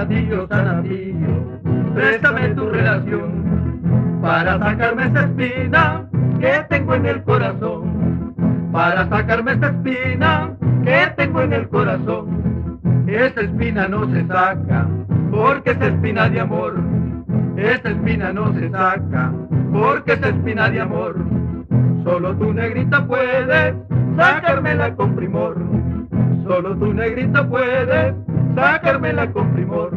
Sanatillo, Sanatillo, préstame tu relación para sacarme esa espina que tengo en el corazón, para sacarme esta espina que tengo en el corazón. Esa espina no se saca porque es espina de amor, esa espina no se saca porque es espina de amor. Solo tu negrita puedes sacármela con primor, solo tu negrita puedes sacármela con primor.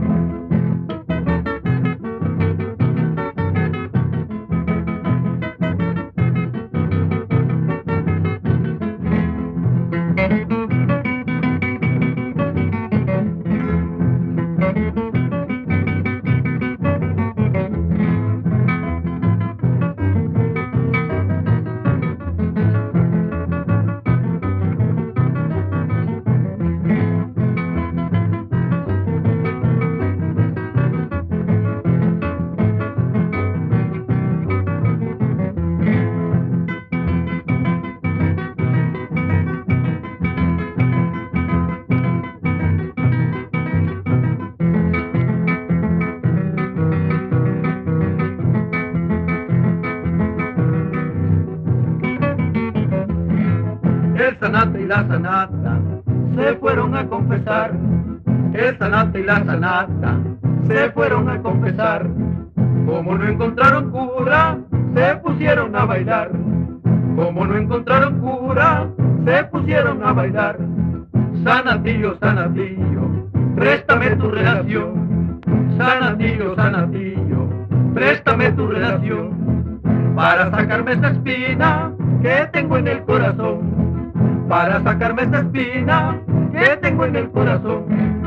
El Sanata y la Sanata se fueron a confesar, el Sanata y la Sanata se fueron a confesar. Como no encontraron cura, se pusieron a bailar. Como no encontraron cura, se pusieron a bailar. Sanatillo, Sanatillo, préstame tu relación. Sanatillo, Sanatillo, préstame tu relación para sacarme esta espina que tengo en el corazón, para sacarme esta espina que tengo en el corazón.